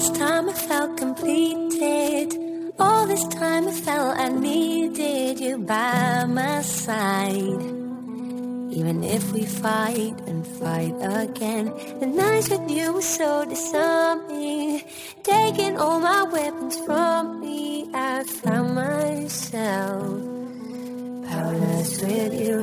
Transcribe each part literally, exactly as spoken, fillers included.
this time I felt completed. All this time I felt I needed you by my side. Even if we fight and fight again, the nights with you were so disarming. Taking all my weapons from me, I found myself powerless with you.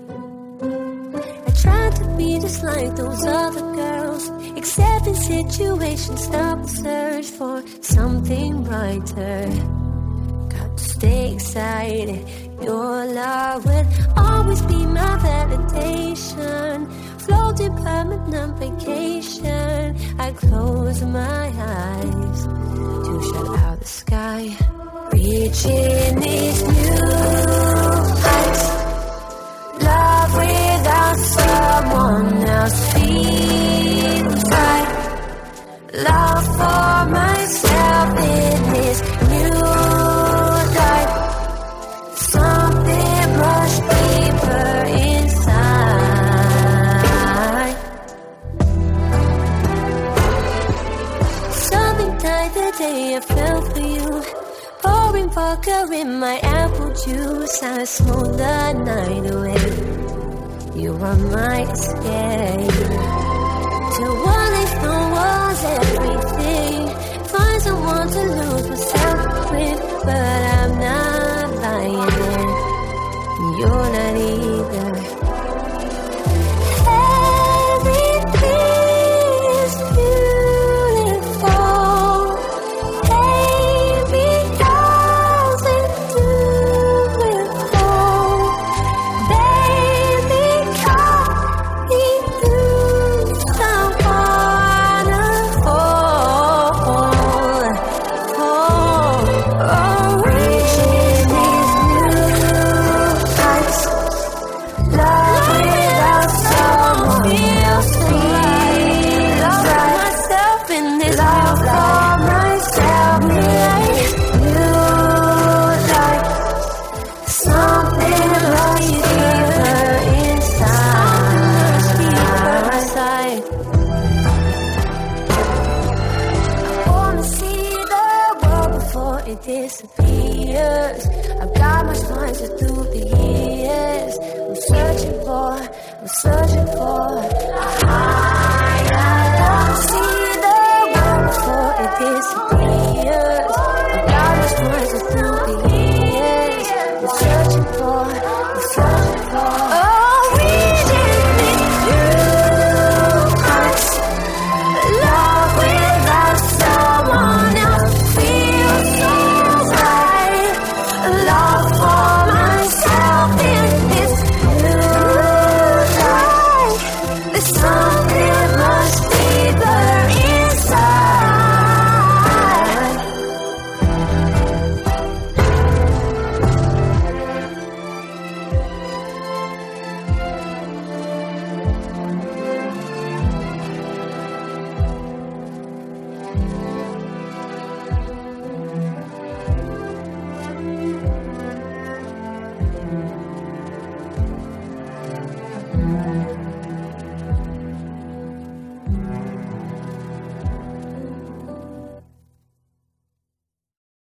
I tried to be just like those other girls, accepting situations, stop the search for something brighter. Got to stay excited. Your love will always be my validation. Floating permanent vacation. I close my eyes to shut out the sky. Reaching these new heights. Love without someone else feels right. Love for myself in this new life. Something much deeper inside. Something died the day I fell for you. Pouring vodka in my apple juice, I smoked the night away. You are my escape. Till one life was everything. Find someone to lose myself with, but I'm not lying there. You're not either. Disappears. I've got much time to through the years. I'm searching for, I'm searching for.